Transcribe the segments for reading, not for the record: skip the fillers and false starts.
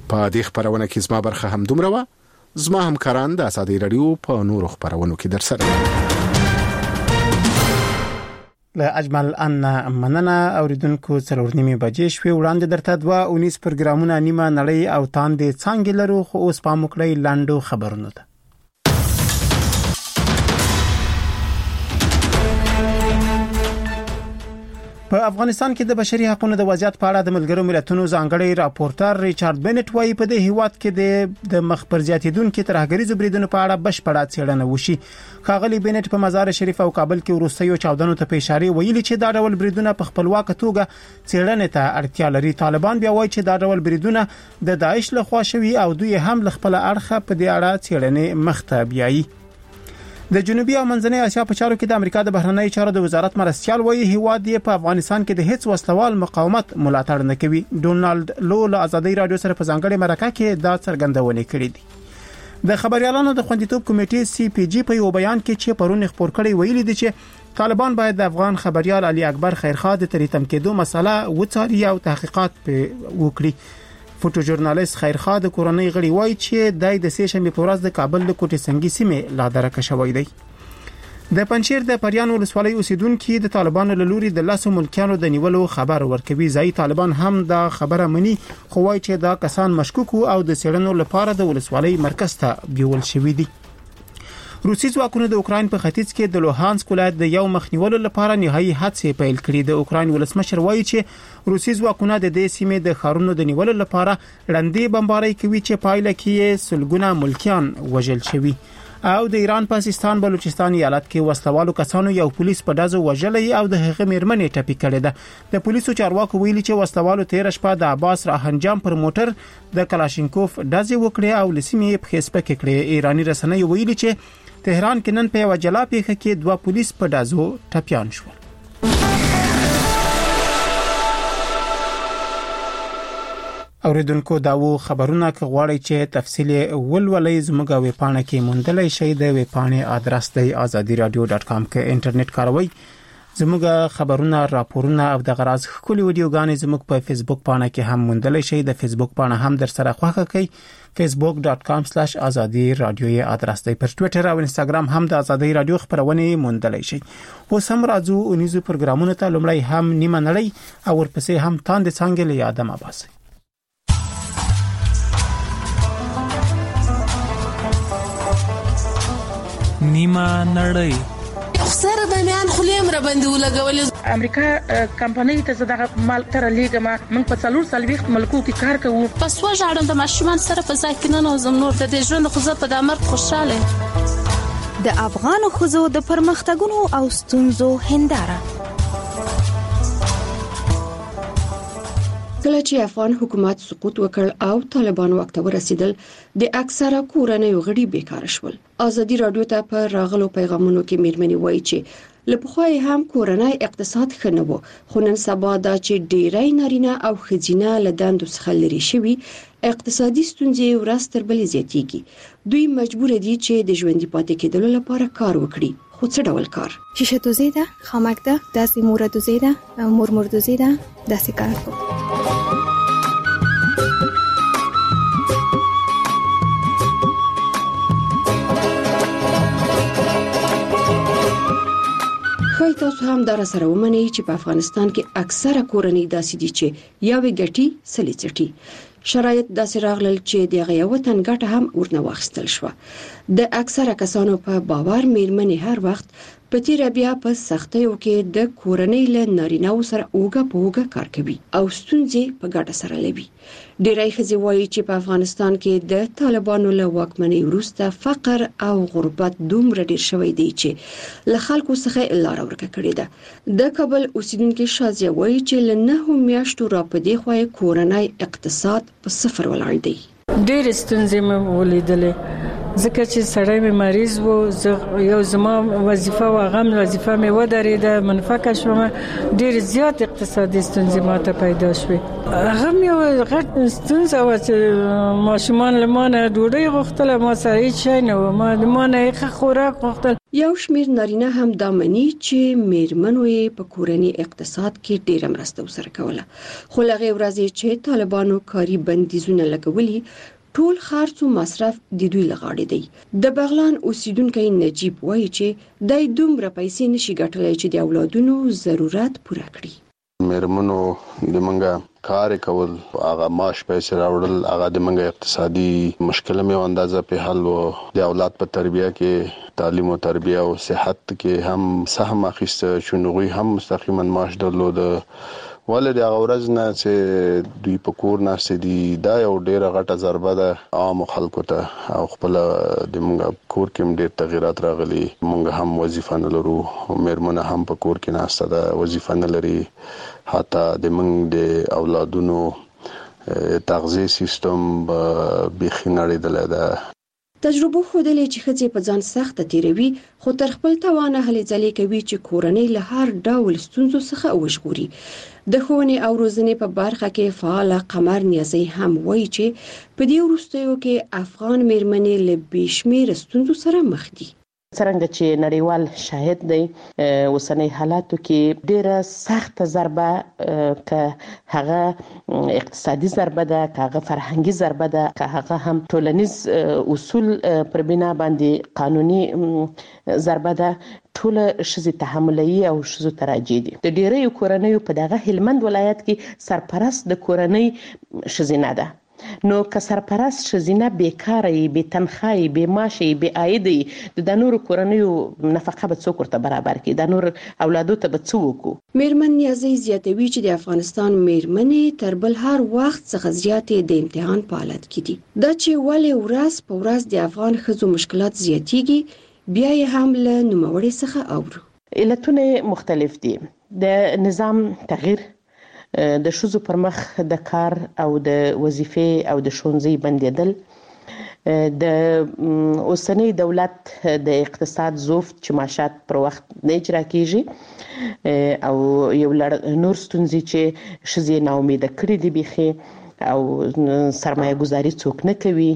په دې خبرونه کې زما برخه هم دومره و. زما همکاران د ازادي رادیو په نورو خبرونو کې درسره له اجمل ان مننه اوریدونکو څلورنیمه بجې شوي وړاندې درته 2 پروګرامونه نیمه نړۍ او تاندې څنګه لرو خو اوس په مکړی لاندو خبرونه ده. په افغانستان کې د بشري حقوقو د وضعیت په اړه د ملګرو ملتونو ځانګړي راپورټر ریچارډ بنټ وايي په دې هیواد کې د مخبر زیاتیدونکو ترهګریزو بریدونو په اړه بشپړه څېړنه وشي. ښاغلي بنټ په مزار شریف او کابل کې وروستیو چاودنو ته اشاره ویلي چې دا ډول بریدونه په خپلواک توګه څېړنې ته اړتیا لري. طالبان بیا وایي چې دا ډول بریدونه د داعش لخوا شوي او دوی هم له خپل اړخه په دې اړه څېړنې مخته بیایي. د جنوبي او منځنۍ اسیا په چارو کې د امریکا د بهرنی چارو د وزارت مرستيال وایي هیواد یې په افغانستان کې د هیڅ وسلوال مقاومت ملاتړ نه کوي. ډونالد لو له ازادي رادیو سره په ځانګړي مرکه کې دا څرګندونه کړې ده. د خبريالانو د خوندیتوب کمیټې سی پی جی په یو بیان کې چې پرون خبر کړی ویلي دي چې طالبان باید د افغان خبريال علي اکبر خیرخوا د تریتم کېدو مسله وڅاري او تحقیقات وکړي. فوټو ژورنالیست خیرخوا د کورنۍ غړي وایي چې د سې شنبه په ورځ د کابل د کوټې سنگي سیمه لا درکه شوې دی. د پنځیر د پریان ولسوالۍ اوسیدونکو د طالبانو له لوري د لاسو ملکیانو د نیولو خبر ورکوي. ځای طالبان هم دا خبره مني خو وایي چې دا کسان مشکوک او د څېړنو لپاره د ولسوالۍ مرکز ته بیول شوی دي. روسي ځواکونو د اوکراین په ختیځ کې د لوهانسک ولایت د یو مخنیولو لپاره نهایي هڅې پیل کړې. د اوکراین ولسمشر وایي چې روسي ځواکونه د دې سیمې د ښارونو د نیولو لپاره لړندې بمبارۍ کوي چې پایله کې سلګونه ملکیان وژل شوي. او د ایران پاکستان بلوچستان ایالت کې وسلوالو کسانو یو پولیس په دازو وژلې او د هغه میرمنې ټپي کړې ده. د پولیسو چارواکو ویلي چې وسلوالو 13 شپه د عباس راهنجام پر موټر د کلاشینکوف دازي وکړي او لسیمې په خسپه کې کړې. ایرانی رسنۍ ویلي چې تهران کې نن په یو جلا پیښه کې 2 پولیس په دازو ټپيان شول. اوریدونکو داو خبرونه کې غواړي چې تفصیل ولولې زموږ ویبپاڼه کې موندلای شئ. د ویبپاڼې ادرس دی azadiradio.com کې انټرنیټ کاروي. زموږ خبرونه راپورونه او د غراز خولي ویډیوګانې زموږ په فیسبوک پاڼه کې هم موندلای شئ. د فیسبوک پاڼه هم در سره خوښه کړئ. facebook.com/azadiradio ادرس دی. پر ټوئیټر او انستګرام هم د ازادي رادیو خبرونه موندلای شئ. اوس هم راځو اونیزو پروګرامونو ته. لومړی هم نیمه نړۍ او ورپسې هم تاندې څنګه له یادم اباسي. نیمه نړۍ خسر باندې خلیم را باندې ولګول. امریکا کمپنۍ ته زداغه مال تر لیګما من په 4 ملکو کې کار کوو. پس وژاړم د ماشومان سره په ځای کې نه نوزم نور د ژوند خو په دمر خوشاله. د افغان خوځو د پرمختګونو او ستونزو هنداره. کله چې افغان حکومت سقوط وکړ او طالبان واک ته ورسېدل د اکثره کورنۍ غړي بیکاره شول. ازادي رادیو ته پر راغلو پیغامونو کې میرمنې وایي چې لپخوای هم کورنۍ اقتصاد خنوو خو نن سبا دا چې ډیری نارینه او خزینه لداندو څخه لري شوی اقتصادي ستونزې ورځ تر بلې زیاتېږي. دوی مجبور دي چې د ژوندۍ پاتې کېدلو لپاره کار وکړي. خو څه ډول کار؟ شیشه دوزی ده، خامک ده، داسې مور دوزی ده، مرمر دوزی ده، داسې کار کوي. خو تاسو هم دا سره ومنئ چې په افغانستان کې اکثره کورنۍ داسې دي چې یوې ګټي سلیڅټي. شرایط داسې راغلل چې دغه یو وطن ګټه هم ورنه واخیستل شو. د اکثره کسانو په باور میرمنې هر وخت په تیر بیا په سختیو کې د کورنۍ له نارینه‌و سره اوګه په اوګه کار کوي او ستونزې په ګډه سره لوي. ډیری ښځې وایي چې په افغانستان کې د طالبانو له واکمنۍ وروسته فقر او غربت دومره ډیر شوی دی چې له خلکو څخه لار ورکه کړې ده. د کابل اوسیدونکو شازیه وایي چې له 9 میاشتو را پدې خوای کورنۍ اقتصاد په صفر ولاړ دی. ډېر ستونزې مې ولیدلې ځکه چې سړی مې مریض وو. یو زما وظیفه و غم وظیفه مې ودرېده منفکه شوم. ډېر زیات اقتصادي ستونزې ماته پیدا شوې. هغه مې غټ ستونزه و چې ماشومان له ما نه ډوډۍ غوښتله. ما سره هیڅ شی نه و. ما له ما نه خوراک غوښتل. یو شمیر نارینه هم دا مني چې میرمنو یې په کورنی اقتصاد کې ډېره مرسته وسره کوله، خو لغې ورځې چې طالبانو کاري بندیزونه لګولي ټول خرڅ او مصرف د دوی لغاړې دی. د بغلان اوسیدونکو نجیب وایي چې دای دومره پیسې نشي ګټلای چې د اولادونو ضرورت پوره کړي. میرمنو د منګه کار کول، هغه معاش پیسې راوړل، هغه د منګه اقتصادي مشکل مې اندازه په حل او د اولاد په تربیه کې، تعلیم او تربیه او صحت کې هم سهم اخیسته، شنوغي هم مستقیما معاش درلود. ولې د اورز نه چې دوی په کور ناشته دي، دا یو ډیره غټه ضربه ده عام خلکو ته، او خپل د منګه کور کې ډیر تغیرات راغلي. منګه هم وظیفه نه لرو، میرمنه هم په کور کې ناشته ده، وظیفه نه لري. حتی د منګ د اولادونو تغذیه سیستم بيخي نړیدل ده. تجربه ښودلې چې ښځې په ځان سخته تیروي، خو تر خپل توانه هلې ځلې کوي چې کورنۍ له هر ډول ستونزو څخه وژغوري. د ښوونې او روزنې په برخه کې فعال قمر نیازی هم وایي چې په دې وروستیو کې افغان میرمنې له بېشمېره ستونزو سره مخ دي. څرنګه چې نړیوال شاهد دی، اوسنۍ حالاتو کې ډیره سخته ضربه، که هغه اقتصادي ضربه ده، که هغه فرهنګي ضربه ده، که هغه هم ټولنیز اصول پر بنا باندې قانوني ضربه ده، ټول ښځې تحملي او ښځو ته راجع دي. د ډیرو کورنیو په دغه هلمند ولایت کې سرپرست د کورنۍ ښځینه ده. نو که سرپرست ښځینه بیکاره یې، بې تنخواه یې، بې معاشه یې، بې عاید یې، د نورو کورنیو نفقه به څوک ورته برابر کړي؟ د نور اولادو ته به څه وکړو؟ میرمن نیازی زیاتوي چې د افغانستان میرمنې تر بل هر وخت څخه زیاتې د امتحان په حالت کې دي. دا چې ولې ورځ په ورځ د افغان ښځو مشکلات زیاتېږي، بیا یې هم له نوموړي څخه اورو. علتونه مختلف دي. د نظام تغییر، د ښځو پر مخ د کار او د وظیفې او د ښوونځي بندیدل، د اوسنی دولت د اقتصاد ضعف چې معاشات پر وخت نه اجرا کیږي، او یو لړ نور ستونزې چې ښځې ناامیده کړي دي بيخي، او سرمایه گذاری څوک نه کوي.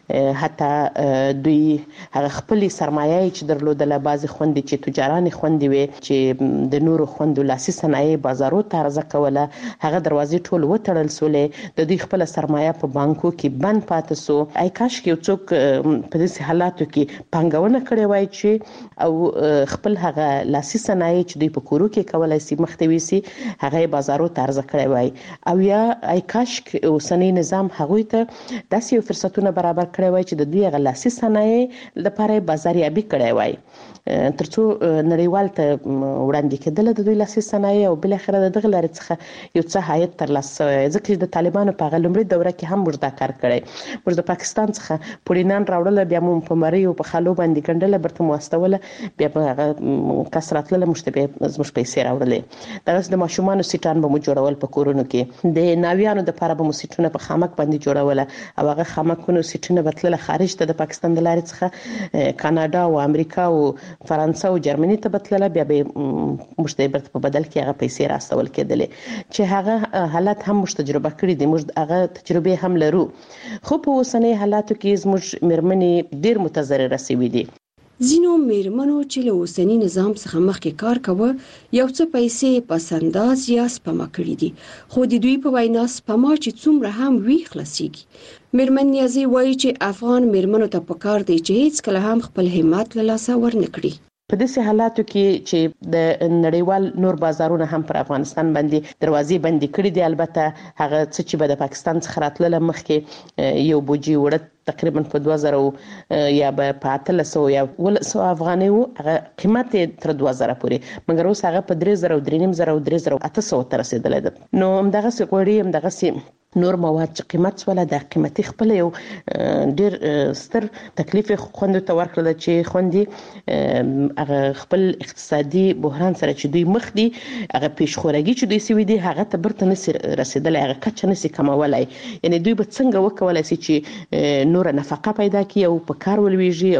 حتی دوی هغه خپل سرمایه چې درلودله، بعضی خوندې چې تجاران خوندې وي چې د نورو خوندو لاسي صنایع بازارو ته عرضه کوله، هغه دروازې ټول وتړل سولې، د دوی خپل سرمایه په بانکو کې بند پاتې سو. ای کاش کې څوک په دې حالاتو کې پانګونه کړې وای چې او خپل هغه لاسي صنایع چې دوی په کورو کې کولای شي مخته وي، هغه بازارو ته عرضه کړې وای. او یا ای کاش اوسنی نظام هغوی ته داسې یو فرصتونه برابر کړی وای چې د دوی هغه لاسي صنایع لپاره بازاریابي کړی وای، ترڅو نړیوال ته وړاندې کېدل د دوی لاسي صنایع، او بل اخر د دغه لارې څخه یو څه عاید ترلاسه شوی. ځکه د طالبانو په هغه لومړۍ دوره کې هم موږ دا کار کړی، موږ د پاکستان څخه پوړینان راوړل، بیا مو په مریو په خالو باندې ګنډله، برته مو واستوله، بیا په هغه کس راتلله، موږ ته بیا زموږ پیسې راوړلې. دغسې د ماشومانو سیټان به مو جوړول په کورونو کې، د ناویانو دپاره به مو سیټونه په خامک باندې جوړوله، او هغه خامکونو سیټونه به تلله خارج ته، د پاکستان د لارې څخه کاناډا او امریکا او فرانسه او جرمني ته به تلله، بیا به موږ ته برته په بدل کې هغه پیسې راستول کېدلې، چې هغه حالت هم موږ تجربه کړي دي، موږ هغه تجربې هم لرو. خو په اوسنۍ حالاتو کې زموږ میرمنې ډېر متضرره شوي دي. ځینو میرمنو چې له اوسنی نظام څخه مخکې کار کوه، یو څه پیسې پس انداز یا سپما کړي دي، خو د دوی په وینا سپما چې څومره هم وی خلاصيږي. میرمن نیازی وایي چې افغان میرمنو ته پکار دی چې هیڅ کله هم خپل همت له لاسه ورنکړي. په داسې حالاتو کې چې د نړیوال نور بازارونه هم پر افغانستان باندې دروازې بندې کړې دي، البته هغه څه چې به د پاکستان څخه راتلله مخکې یو بوجي وړه تقریبا په 2000 یا په 1300 یا 1100 افغانۍ وو، هغه قیمت تر 2000 پورې، مګر اوس هغه په 3000 او 3500 او 3800 ته رسیدلی ده. نو همدغسې غوړي، همدغسې نور مواد چې قیمت سوله، د قیمتي خپل یو ډیر ستر تکلیف خوندو ته ورکړل، چې خوندې هغه خپل اقتصادي بحران سره چې دوی مخ دي، هغه پیشخورګي چې دوی سوي دي، هغه ته برته نسی رسیدلی، هغه کچه نسی کمولای. یعنی دوی به څنګه وکولای شي چې نور نفقه پیدا کړي او په کار ولويږي،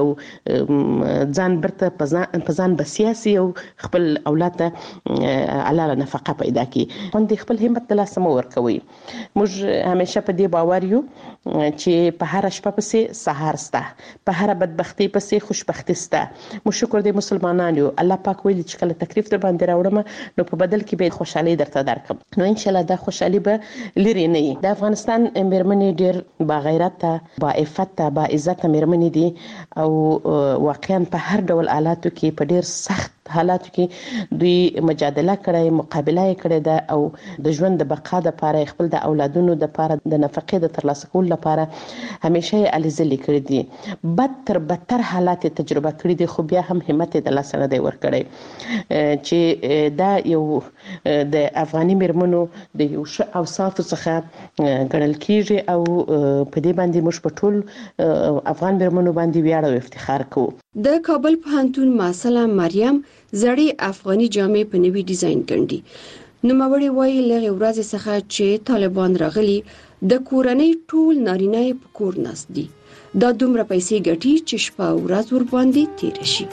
او ځان برته په ځان بسیاسي، او خپل اولاد ته علاله نفقه پیدا کړي. خوندې خپل همت د لاسه مو ورکوي. موږ همیشه په دې باور یو چې په هر شپه پسې سحر سته، په هر بدبختی پسې خوشبختی سته. مو شکر دې مسلمانانو، الله پاک ویلي چې کله تکلیف در باندې راوړم نو په بدل کې به خوشحالي درته درکم. نو ان شاء الله دا خوشحالي به لري نه وي. د افغانستان میرمنې ډېر با غیرته، با عفت، با عزت میرمنې دي او واقعا په هر ډول حالاتو کې په ډېر سخت حالاتو کې دوی مجادله کړې، مقابله کړې ده او د ژوند د بقا لپاره، خپل د اولادونو لپاره، د نفقې د ترلاسه کولو لپاره همیشه یې الزلي کړې دي. بدتر حالات تجربه کړې دي، خو بیا هم همت د الله سره دی ورکړی چې دا یو د افغاني میرمنو د یو ښه اوصافو څخه ګڼل کیږي او په دې باندې موږ په ټول افغان میرمنو باندې ویاړ او افتخار کوو. د کابل پوهنتون محصله مریم زړې افغاني جامې په نوي ډیزاین ګڼي. نوموړې وایي لږ ورځې څخه چې طالبان راغلي د کورنۍ ټول نارینه په کور ناست دي. دا دومره پیسې ګټي چې شپه او ورځ ور باندې تیر شي.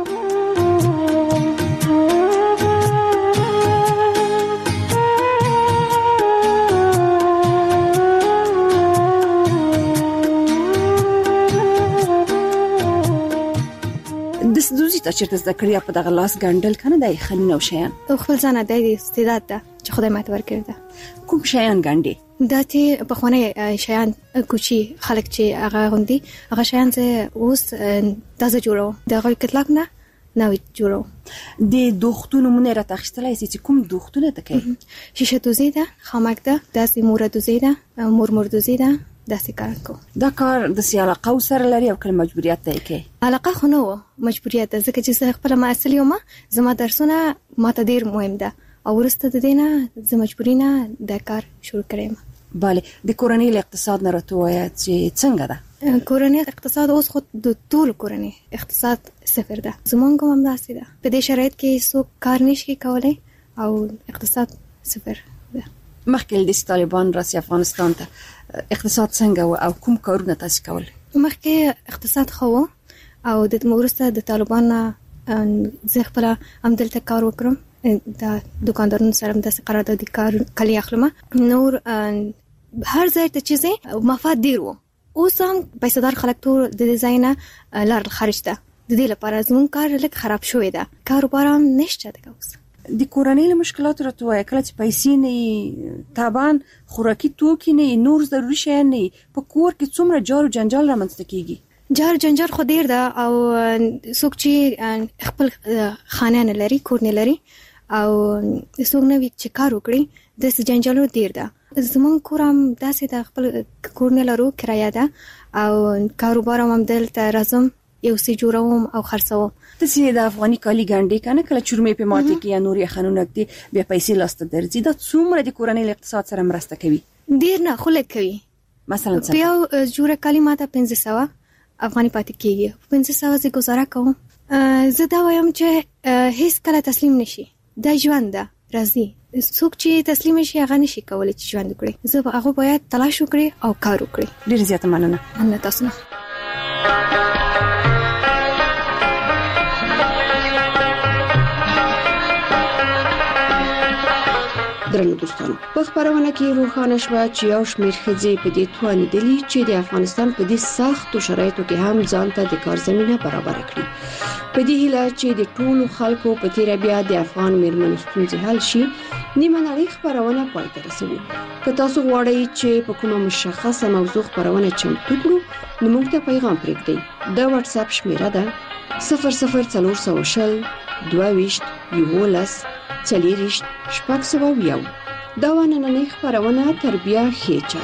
د سدوزي ته چیرته زده کړیا په دغه لاس ګڼل کنه د خلینو شیان او خپل ځان د استعداد ده چې خدای ماته ورکړی ده. کوم شیان ګڼډي؟ دا چې په خونه شیان کوچی خلک چې هغه غوندي هغه شیان چې اوس تازه جوړو د هغه کتلاک نه نوې جوړو. د دوختونو مونږ را تخښتلای سي چې کوم دوختونه تکي؟ شیشه دوزي ده، خامک ده، داسې مور دوزي ده، مور دوزي ده، داسې کار کو. دا کار د علاقه سره لري او کله مجبوریت دی کې؟ علاقه خو نه و، مجبوریت ده، ځکه چې زه خپل معسل یم، زما درسونه ماته ډیر مهم ده او ورسته د دینه زه مجبورینا د کار شروع کړم. bale د کورنۍ اقتصاد نه راته وایي چې څنګه ده؟ کورنۍ اقتصاد اوس خود د ټول کورنۍ اقتصاد صفر ده. زمونږ هم داسې ده. په دې شرایط کې څوک کار نشي کولای او اقتصاد صفر ده. مخکې د طالبان راسي افغانستان ته اقتصاد څنګه او کوم کارونه تاسو کول؟ مخکې اقتصاد خو او د مورسته د طالبان زه خپل عمدلته کار وکړم، د دکاندارونو سره د قراردادي کار کلی اخلم. نور هر ځای ته چیزې مفاد ډیر وو. اوس هم پیسادار خلک ټول د ډیزاین لار خارج ده. د دې لپاره زموږ کار لږ خراب شوی ده. کاروبار هم نشته ده اوس. د کورنۍ له مشکلاتو راته وایي کله چې پیسې نه طبعا خوراکي توکي نه نور ضروري شی نه په کور کې څومره جار او جنجال رامنځته کیږي. جار جنجال خو ډیر ده او څوک چې خپل خانه نه لري، کور نه لري او څوک نه وي چې کار وکړي د جنجالو ډیر ده. زمون کورم داسې د خپل کور نه لرو، کرایه ده او کاروبار هم دلته راځم یو څه جوړوم او خرڅوم. تاسو د افغاني کالي ګانډي کنه کله چورمې په ماته کې یا نوري خانونه کې بیا پیسې لاسته درځي. دا څومره د کورنۍ اقتصاد سره مرسته کوي؟ ډیر نه خو لږ کوي. مثلا څه بیا جوړه کالي ماته 1500 افغاني پاتې کیږي. 1500 زه گزاره کوم. زه دا وایم چې هیڅ کله تسلیم نشي. دا ژوند ده، راځي. څوک چې تسلیم شي هغه نشي کولای چې ژوند وکړي. زه هغه باید تلاش وکړي او کار وکړي. ډیر زیات مننه. ان تاسو نه. درنو دوستانو، په خبرونه کې روښانه شوه چې یو شمېر ښځې په دې توانیدلي چې د افغانستان په دې سختو شرایطو کې هم ځان ته د کار زمینه برابر کړي. په دې هیله چې د ټولو خلکو په تیر بیا د افغان میرمنو ستونزې حل شي، نیمه نړۍ خبرونه پای ته رسوي. که تاسو غواړئ چې په کومه مشخصه موضوع خبرونه چمتو کړو، نو موږ ته پیغام پرېږدئ. د واتس اپ شمیره ده 00410 22 11 40 شپږ. دا نننۍ خبرونه تربیه خېچه.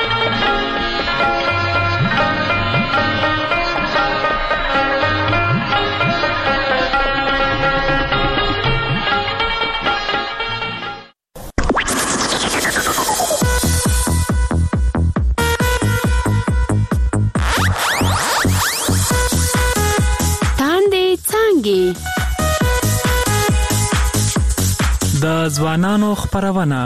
تاندې څنګه د ځوانانو خبرونه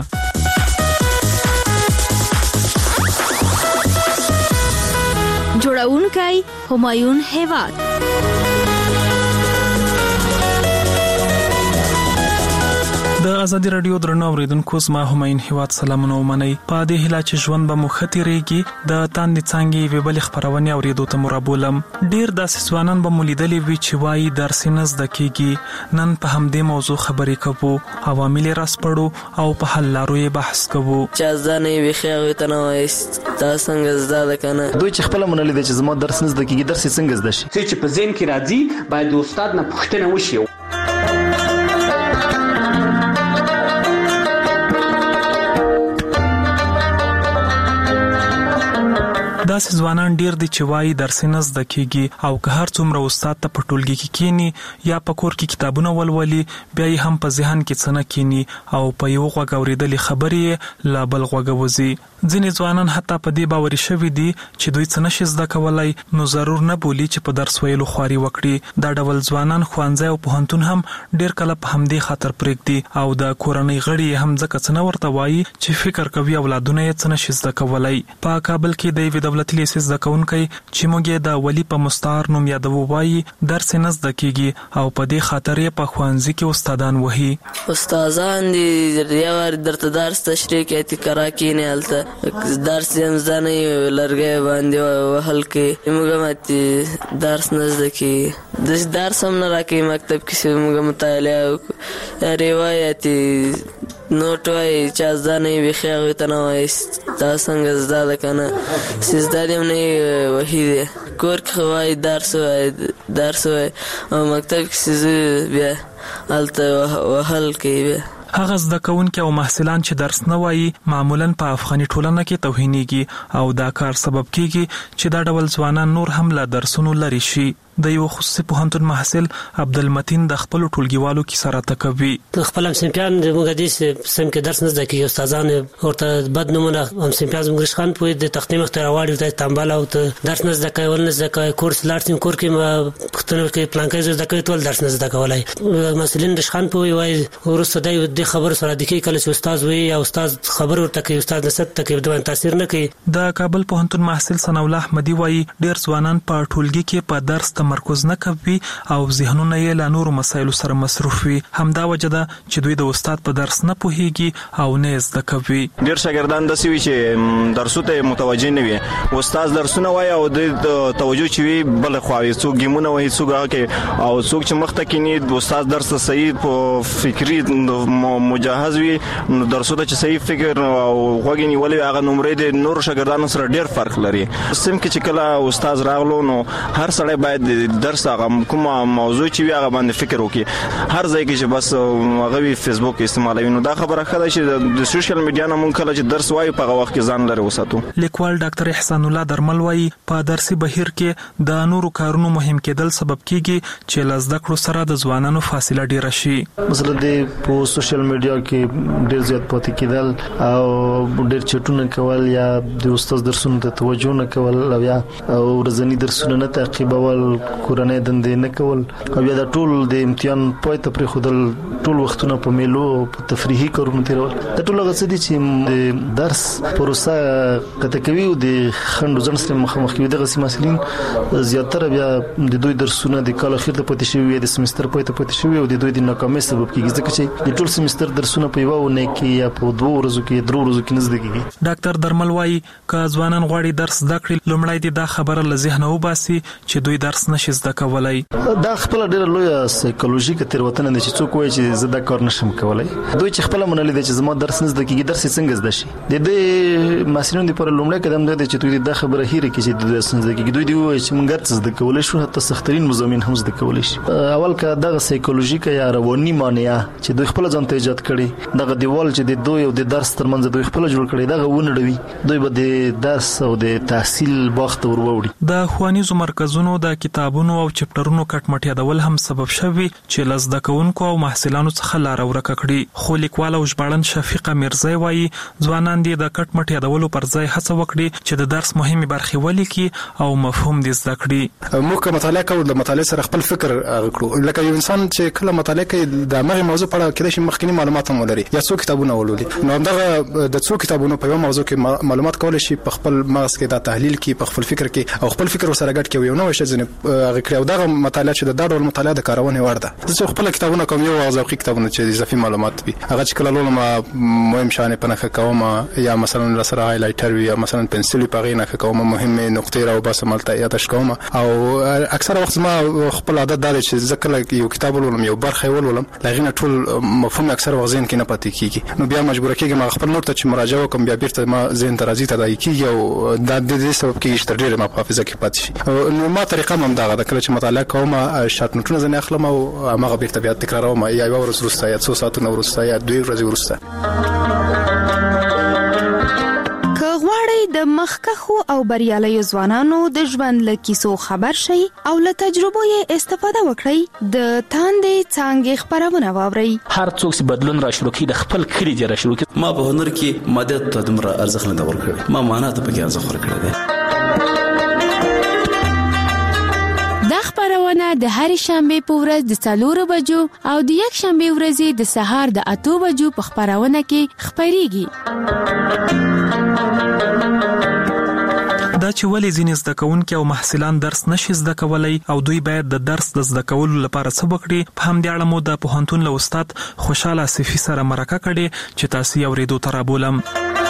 جوړونکی همایون هیواد. د ازادي رادیو درنو اوریدونکو زما هماین هیواد سلامونه ومنئ. په دې هیله چې ژوند به مو ښه تیریږي د تاندې څانګې یوې بلې خپرونې اورېدو ته مو رابولم. ډېر داسې ځوانان به مو لیدلي وي چې وایي درس یې نه زده کېږي. نن په همدې موضوع خبرې کوو، عوامل یې راسپړو او په حل لارو یې بحث کوو. چا زده نه وي ښې هغوی ته نه وایست دا څنګه زده ده که نه. دوی چې خپله منلې ده چې زما درس نه زده کېږي، درس یې څنګه زده شي؟ څه چې په ذهن کې راځي باید د استاد نه پوښتنه وشي. داسې ځوانان ډیر دي چې وایي درس نه زده کېږي او که هر څومره استاد ته په ټولګي کې کینی یا په کور کې کتابونه ولولي، بیا یې هم په ذهن کې څه نه کینی او په یو غوږ اورېدلې خبرې یې لا بل غوږ وځي. ځینې ځوانان حتی په دې باوري شوي دي چې دوی څه نشي زده کولی، نو ضرور نه بولي چې په درس ویلو خواري وکړي. دا ډول ځوانان ښوونځی او پوهنتون هم ډیر کله په همدې خاطر پرېږدي او د کورنۍ غړي هم ځکه څه نه ورته وایي چې فکر کوي اولادونه یې څه نشي زده کولی. په کابل کې د یوې دولتي لیسې زده کوونکی چې موږ یې د ولی په مستعار نوم یادوو وایي درس نه زده کېږي او په دې خاطر یې په ښوونځي کې استادان وهي. استادان دي یو وار درته درس تشریح کوي چې کرا کېنې هلته درس یې هم زده نه وي، لرګی باندې وهل کوي. موږ هم درس نه زده کېږي، درس هم نه راکوي مکتب کې چې موږ مطالعه وکړو. یا روایت نوټ وایي چا زده نه وي ښې هغوی ته نه وایست دا څنګه زده ده که نه. چې زده دې هم نه وي وهي دی. کور کې خو وایي درس وایي او مکتب کې چې زه بیا هلته وهل کوي. بیا هغه زده کوونکي او محصلان چې درس نه وایي معمولاً په افغاني ټولنه کې توهینېږي او دا کار سبب کېږي چې دا ډول ځوانان نور هم له درسونو لرې شي. د یو خصوصي پوهنتون محصل عبدالمتین د خپلو ټولګیوالو کیسه راته کوي. خپل همصنفیان موږ دې سم کې درس نه زده کېږي، استادان ورته بد نومونه همصنفیان زموږ خان پوهې د تختې مخ ته راواړي ته تنبل او ته درس نه زده کوي، ول نه زده کوي. کورس لاړ سیم کور کې پوښتنه کوي پلانکی زه زده کوي، ټول درس نه زده کولی. مسؤلین د خان پوهې وایي وروسته دی د خبرو سره د کې کله چې استاد وایي او استاد خبر ورته کوي، استاد نصیحت ته کوي، دوی تاثیر نه کوي. د کابل پوهنتون محصل ثنا الله احمدي وایي ډېر ځوانان په ټولګي کې په درس تمرکز نه کوي او ذهنونه یې له نورو مسایلو سره مصروف وي. همدا وجه ده چې دوی د استاد په درس نه پوهیږي او نه زده کوي. ډېر شاګردان داسې وي چې درسو ته متوجه نه وي، استاد درسونه وایي او د توجه چې وي بل خوا وي، څوک ګیمونه وایي څوک هغه کوي او څوک چې مخ ته کینی د استاد درس ته صحیح په فکري مجهز وي، نو درسو ته چې صحیح فکر او غوږ نیولې هغه نمرې د نورو شاګردانو سره ډېر فرق لري. سم کې چې کله استاد راغلو نو هر سړی باید درس هغه کومه موضوع چې وي هغه باندې فکر وکړي. هر ځای کې چې بس هغه وي فیسبوک استعمالوي، نو دا خبره ښه ده چې د سوشل میډیا نه مونږ کله چې درس وایو په هغه وخت کې ځان لرې وساتو. لیکوال ډاکټر احسان الله درمل وایي په درسي بهیر کې د نورو کارونو مهم کېدل سبب کېږي چې له زده کړو سره د ځوانانو فاصله ډېره شي. مثلا د په سوشل میډیا کې ډېر زیات پاتې کېدل او ډېر چټونه کول یا د استاد درسونو ته توجه نه کول او یا ورځنی درسونه نه تعقیبول، کورنۍ دندې نه کول او یا د ټول د امتحان پای ته پرېښودل، ټول وختونه په میلو او په تفریحي کارونو تېرول. دا ټول هغه څه دي چې د درس پروسه قطع کوي او د خنډ ځنډ سره مخامخ کوي. دغسې محصلین زیاتره بیا د دوی درسونه د کال اخر ته پاتې شوي وي، د سمستر پای ته پاتې شوي او د دوی د ناکامۍ سبب کېږي، ځکه چې د ټول سمستر درسونه په یوه اونۍ کې یا په 2 ورځو کې 3 ورځو کې نه زده کېږي. ډاکټر درمل وایي که ځوانان غواړي درس زده کړي، لومړی دې دا خبره له ذهنه وباسي چې دوی درس نشي زده کولی. دا خپل ډېره لویه سایکولوژیکه تېروتنه ده چې څوک وایي چې زه دا کار نشم کولی. دوی چې خپله منلې ده چې زما درس نه زده کېږي، درس یې څنګه زده شي؟ د دې محصلینو دپاره لومړی قدم دا دی چې دوی دا خبره هېره کړي چې درس نه زده کېږي. دوی دې ووایي چې موږ هر څه زده کولی شو، حتی سخترین مضامین هم زده کولی شي. اول که دغه سایکولوژیکه یا رواني مانعه چې دوی خپله ځان ته ایجاد کړي، دغه دیوال چې د دوی او د درس ترمنځ دوی خپله جوړ کړی، دغه ونړوي، دوی به د درس او د تحصیل باغ ته ور ووړي. د ښوونیزو مرکزونو د کتابونو او چپټرونو کټ مټ یادول هم سبب شوي چې له زده کوونکو او محصلانو څخه لاره ورکه کړي. خو لیکوال او ژباړن شفیقه میرزی وایي ځوانان دې د کټ مټ یادولو پر ځای هڅه وکړي چې د درس مهمې برخې ولیکي او مفهوم دې زده کړي. موږ که مطالعه کوو د مطالعې سره خپل فکر کړو، لکه یو انسان چې کله مطالعه کوي د هغې موضوع په اړه کېدای شي مخکیني معلومات هم ولري یا څو کتابونه ولولي، نو همدغه د څو کتابونو په یوه موضوع کې معلومات کولی شي په خپل مغز کې دا تحلیل کړي، په خپل فکر کې او خپل فکر ورسره ګډ کړي، یو نوی شی ځینې هغه کړي. او دغه مطالعه چې د دا ډول مطالعه د کارونې وړ ده. زه خپل کتابونه کوم یو شوقي کتابونه چې اضافي معلومات وي هغه چې کله لولم مهم شانه پنه کوم یا مثلا لسره هایلایټر وي یا مثلا پنسل په غینه کوم مهمه نقطې راو بس ملته یادش کوم او اکثر وخت ما خپل عادت دار چې ځکه یو کتاب ولولم یو برخه ولولم لغینه ټول مفهوم اکثر وخت ذهن کې نه پاتې کیږي نو بیا مجبور کېږم ما خپل نوٹ ته مراجعه وکم بیا بیرته ما ذهن ته راځي تدای کیږي او د دې سبب کې چې ډېر ما په حافظه کې پاتې شي نو ما طریقه هم دا غواړم کله چې مطالعه کوم شات نوټونه ځنه اخلم او هغه بیرته بیا تکراروم یا یو ورځ وروسته یا 2 ساعتونه وروسته یا 2 ورځې وروسته کغواړی د مخکخو او بریاليو ځوانانو د ژوند له کیسو خبر شي او له تجربو یې استفاده وکړي د تاندې څنګه خبرونه واوري هر څوک چې بدلون را شروع کړي د خپل کړي جره شروع کړي ما په هنر کې مدد ته دمر ارزښت نه ورکړي ما معنا ته پکې ارزښت ورکړي دا خبرونه د هر شنبه په ورځ د 4 بجو او د یک شنبه ورځ د سهار د 8 بجو په خبرونه کې خبريږي دا چې ولې ځینې زده کوونکي او محصلان درس نشي زده کولای او دوی باید د درس د زده کولو لپاره څه وکړي په همدې اړه مو د پوهنتون له استاد خوشاله صفي سره مرکه کړې چې تاسو یې اورېدو ته رابولم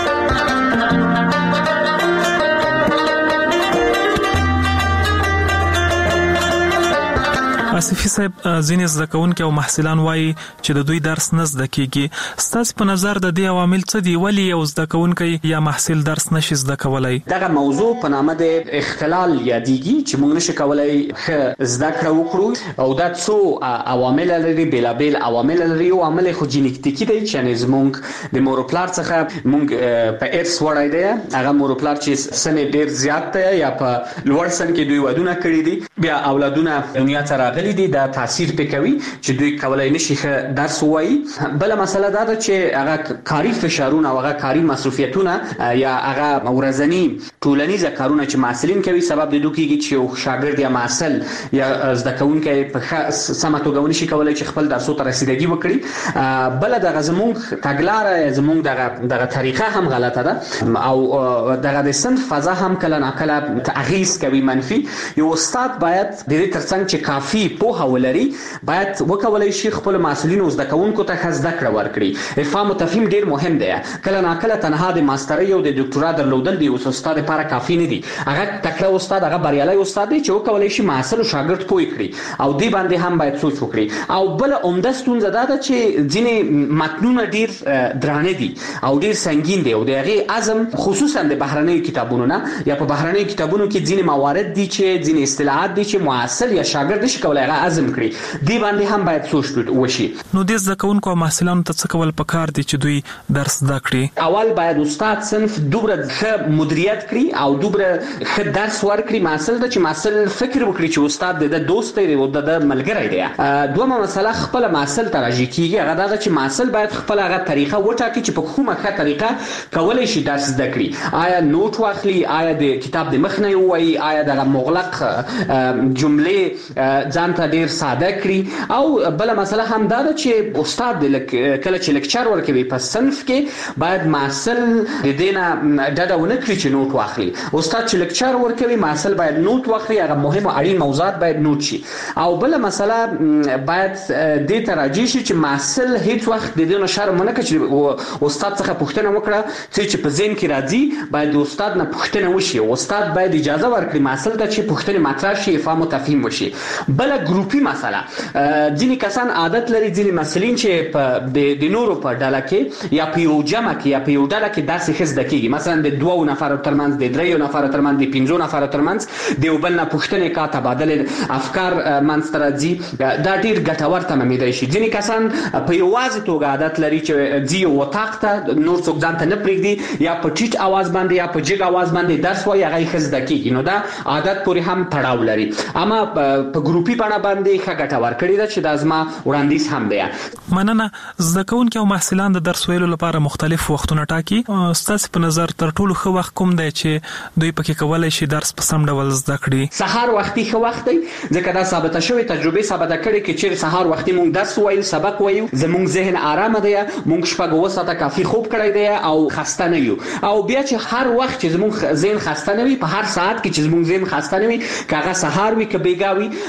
آصفي صاحب ځینې زده کوونکي او محصلان وایي چې د دوی درس نه زده کیږي ستاسو په نظر د دې عوامل څه دي ولې یو زده کوونکی یا محصل درس نشي زده کولای دغه موضوع په نامه د اختلال یادېږي چې موږ نشو کولای زده کړه وکړو او دا څو عوامل لري بلابل عوامل لري او عامل خو جینیټیکي دی چې زموږ د مورپلار څخه موږ په ارث وړای دی هغه مورپلار چې سن ډیر زیات دی یا په لوړ سن کې دوی ودونه کړی دي بیا اولادونه دنیا ته راغلي دي دا تاثیر پکوي چې دوی کولای نشي درس وایي بل مسله دا ده چې هغه کاری فشارونه او هغه کاری مصرفیتونه یا هغه ورځنی ټولنیز کارونه چې محصلین کوي سبب د دوی کېږي چې یو شاګرد یا محصل یا زده کوونکی په سمه توګه ونشي کولای چې خپل درسو ته رسیدګي وکړي بل دغه زموږ تګلارې زموږ دغه طریقه هم غلطه ده او دغه د صنف فضا هم کله ناکله تغییر کوي منفي یو استاد باید د دې ترڅنګ چې کافي په ولري باید وکولای شي خپل مسؤلین او زده کوونکو ته زده کړه ورکړي افهام او تفهیم ډیر مهم دی کله ناکله تنها د ماسترۍ او د ډاکټرا درلودل دی او استاد لپاره کافي نه دي هغه تکړه استاد هغه بریالي استاد دی چې وکولای شي محصل او شاګرد پوي کړي او دی باندې هم باید سوچ وکړي او بل عمده ستونزه ده چې ځینې متنونه ډیر درانه دي او ډیر سنگین دي او دغه اعظم خصوصا د بهرنیو کتابونو نه یا په بهرنیو کتابونو کې ځینې موارد دي چې ځینې اصطلاحات دي چې محصل یا شاګرد نشي کولای هغه اعظم کړي دی باندې هم باید سوچ وشي نو د زده کوونکو او محصلانو ته څه کول پکار دي چې دوی درس زده کړي اول باید استاد صنف دوبره ښه مدیریت کړي او دوبره ښه درس ورکړي محصل ته چې محصل فکر وکړي چې استاد د دوست دی او د ملګری دی دومره مسله خپل محصل ته راځي کیږي هغه دا چې محصل باید خپل هغه طریقه وټاکي چې په کومه ښه طریقه کولای شي درس زده کړي آیا نوٹ واخلي آیا د کتاب د مخ نه وایي آیا د مغلق جملې ځان ته ډیر ساده کړي او بل مسله هم دا ده چې استاد کله چې لیکچر ورکوي په صنف کې باید محصل د دینه ډډه ونه کړي چې نوٹ واخلي استاد چې لیکچر ورکوي محصل باید نوٹ واخلي هغه مهم او اړین موضوعات باید نوٹ شي او بل مسله باید د تراجی شي چې محصل هیڅ وخت د دینه شرم نه کوي چې استاد څخه پوښتنه وکړه چې په ذهن کې راځي باید د استاد نه پوښتنه وشي استاد باید اجازه ورکړي محصل ته چې پوښتنه مطرح شي فهم او تفهیم وشي بل ګروپي مسله ځینې کسان عادت لري ځینې مسلین چې د نورو په ډله کې یا په یو جمع کې یا په یو ډله کې داسې ښه زده کېږي مثلا د 2 نفرو ترمنځ د 3 نفرو ترمنځ د 5 نفرو ترمنځ د یو بل نه پوښتنې کا تبادله افکار منځته راځي دا ډیر ګټور تمامېدای شي ځینې کسان په یوازې توګه عادت لري چې ځي یو وطاق ته نور څوک ځان ته نه پرېږدي یا په ټیټ اواز باندې یا په جګ اواز باندې درس وایي هغه ښه زده کېږي نو دا عادت پورې هم تړاو لري اما په ګروپي بڼه باندې ښه ګټه ورکړې ده چې د ازما وړاندیز هم دی مننه زده کوونکي او محصلان د درس ویلو لپاره مختلف وختونه ټاکي ستاسو په نظر تر ټولو ښه وخت کوم دی چې دوی پکې کولای شي درس په سم ډول زده کړي سحر وختي ښه وخت دی ځکه دا ثابته شوی تجربه ثابته کړي چې چیرې سحر وختي مونږ درس وایو سبق وایو زموږ ذهن آرام دی مونږ شپږ وساته کافي خوب کړی دی او خسته نه یو او بیا چې هر وخت چې زموږ ذهن خسته نه وي په هر ساعت کې چې زموږ ذهن خسته نه وي کاغه سحر وي که بیګاوي باید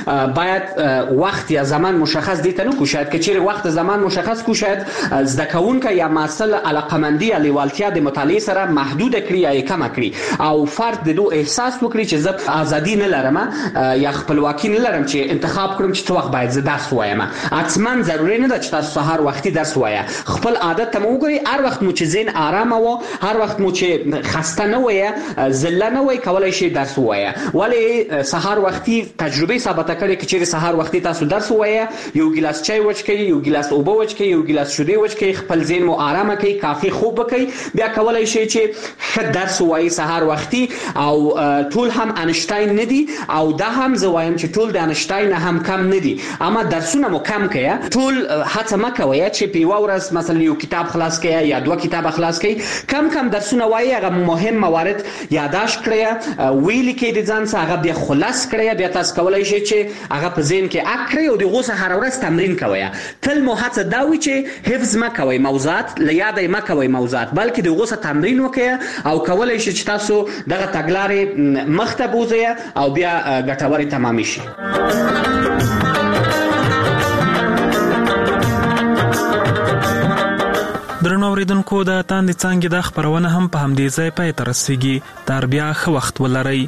باید وقت یا زمان مشخص دیته نکو. شاید که چیرې وخت زمان مشخص کو، شاید زده کوونکی یا محصل علاقمندي یا لیوالتیا د مطالعه سره محدود کړي یا کم کړي، او فرد د دو احساس وکړي چې زه ازادي نه لرم یا خپلواکي نه لرم چې انتخاب کړم چې څه وخت باید زه درس وایم. اصلا ضروري نه ده چې تاسو سهار وختي درس وایه. خپل عادت ته مو وګورئ، هر وخت مو چې ذهن آرام و، هر وخت مو چې خسته نه وایه، ذله نه وایي، کولای شي درس وایه. ولی سهار وختي تجربه ثابته کړې چې چیرې سهار وختي تاسو درس وایه، یو ګلاس چای وڅښئ، یو ګلاس اوبه وڅښئ، یو ګلاس شیدې وڅښئ، خپل ذهن مو آرام کړئ، کافي خوب وکړئ، بیا کولای شي چې ښه درس وایي سهار وختي. او ټول هم انشتاین نه دي، او دا هم زه وایم چې ټول د انشتاین هم کم نه دي، اما درسونه مو کم کړئ. ټول هڅه مه کوئ چې په یوه ورځ مثلا یو کتاب خلاص کړئ یا دوه کتاب خلاص کړئ. کم درسونه وایي، هغه مهم موارد یادداشت کړئ، ویلي کې د ځان څخه هغه بیا خلاص کړئ. بیا تاسو کولای شئ چې هغه په ذهن کې اک کړئ او دغه څخه هر ورځ تمرین کوئ. تل مو هڅه دا وي چې حفظ مه کوئ موضوعات، له یاد مه کوئ موضوعات، بلکې دغه څخه تمرین وکړئ او کولای شئ چې تاسو دغه تګلارې مخ ته بوځئ او بیا ګټورې تمام شي. درنو اوریدونکو، د تاندې څانګې د خبرونه هم په همدې ځای پای ته رسیږي. تر بیا ښه وخت ولرئ.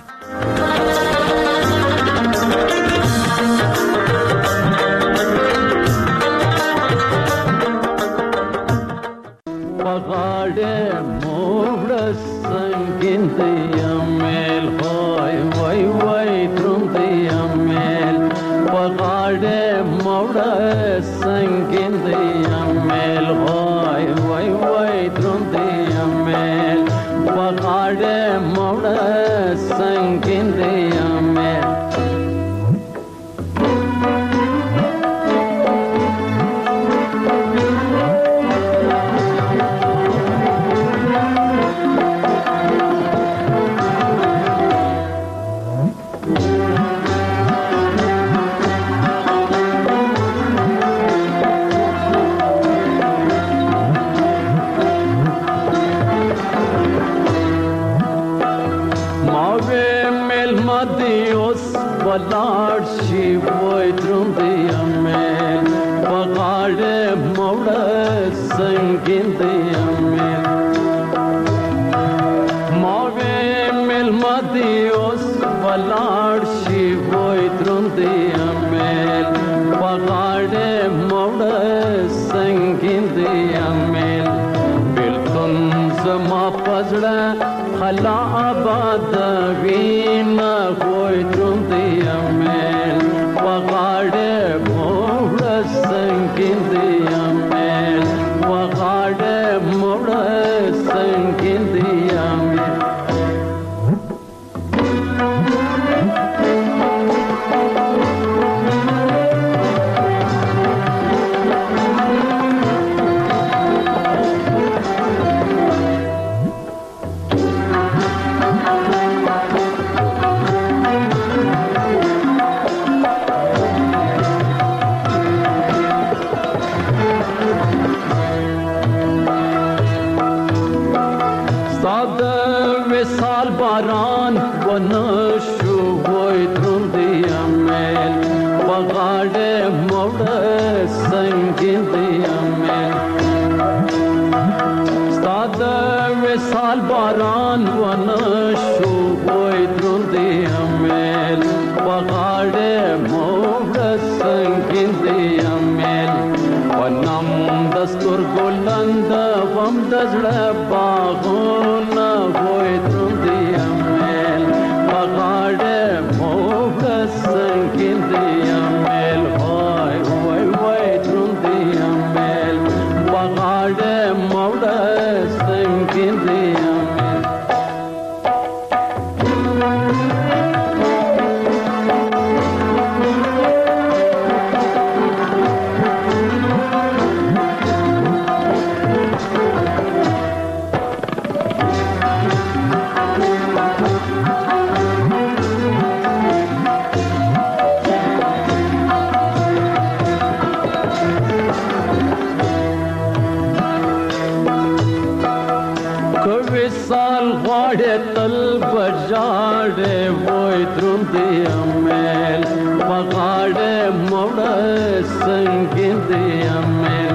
غواړې تل بجاړې وای دروند دی امل पगाड़े मोड़ संगिंदे अमेल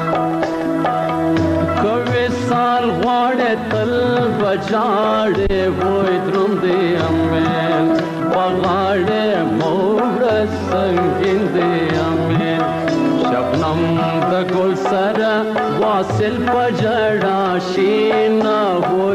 कवे साल वाड़े तल बजाड़े वो द्रुंदे अमेल पगाड़े मोड़ संगिंदे अमेल शबनम द गुल सर वासिल पजड़ा शीना हो